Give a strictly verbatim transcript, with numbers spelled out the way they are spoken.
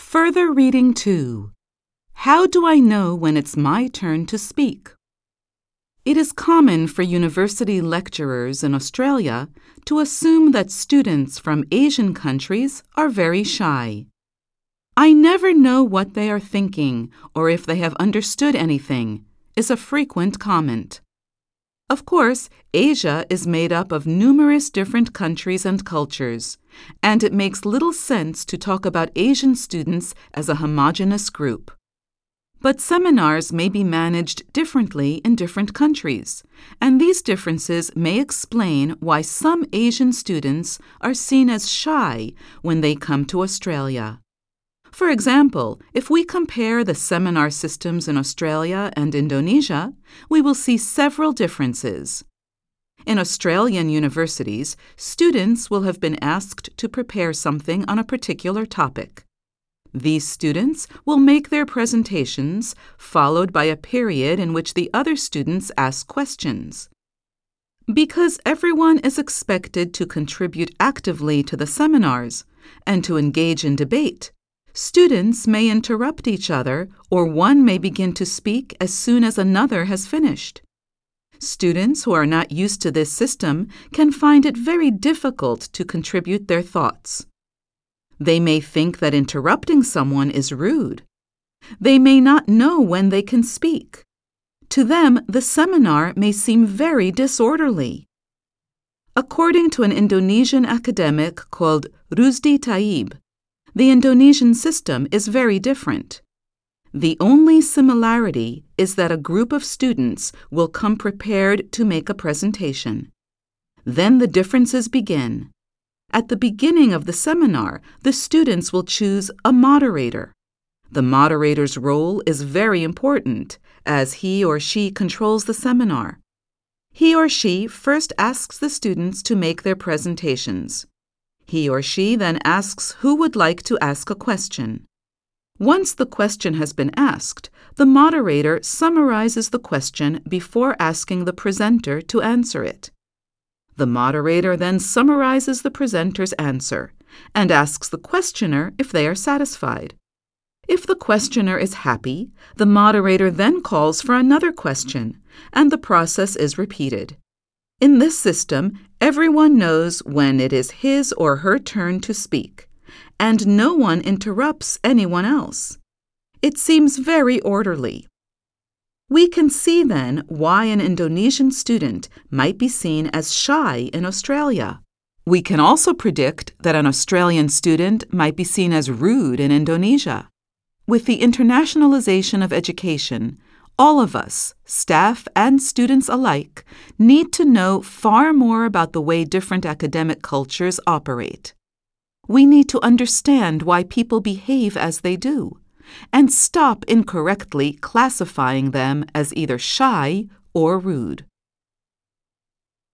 Further reading two. How do I know when it's my turn to speak? It is common for university lecturers in Australia to assume that students from Asian countries are very shy. "I never know what they are thinking or if they have understood anything," is a frequent comment. Of course, Asia is made up of numerous different countries and cultures, and it makes little sense to talk about Asian students as a homogeneous group. But seminars may be managed differently in different countries, and these differences may explain why some Asian students are seen as shy when they come to Australia. For example, if we compare the seminar systems in Australia and Indonesia, we will see several differences. In Australian universities, students will have been asked to prepare something on a particular topic. These students will make their presentations, followed by a period in which the other students ask questions. Because everyone is expected to contribute actively to the seminars and to engage in debate, students may interrupt each other, or one may begin to speak as soon as another has finished. Students who are not used to this system can find it very difficult to contribute their thoughts. They may think that interrupting someone is rude. They may not know when they can speak. To them, the seminar may seem very disorderly. According to an Indonesian academic called Rusdi Taib, the Indonesian system is very different. The only similarity is that a group of students will come prepared to make a presentation. Then the differences begin. At the beginning of the seminar, the students will choose a moderator. The moderator's role is very important, as he or she controls the seminar. He or she first asks the students to make their presentations. He or she then asks who would like to ask a question. Once the question has been asked, the moderator summarizes the question before asking the presenter to answer it. The moderator then summarizes the presenter's answer and asks the questioner if they are satisfied. If the questioner is happy, the moderator then calls for another question, and the process is repeated. In this system, everyone knows when it is his or her turn to speak, and no one interrupts anyone else. It seems very orderly. We can see then why an Indonesian student might be seen as shy in Australia. We can also predict that an Australian student might be seen as rude in Indonesia. With the internationalization of education, all of us, staff and students alike, need to know far more about the way different academic cultures operate. We need to understand why people behave as they do, and stop incorrectly classifying them as either shy or rude.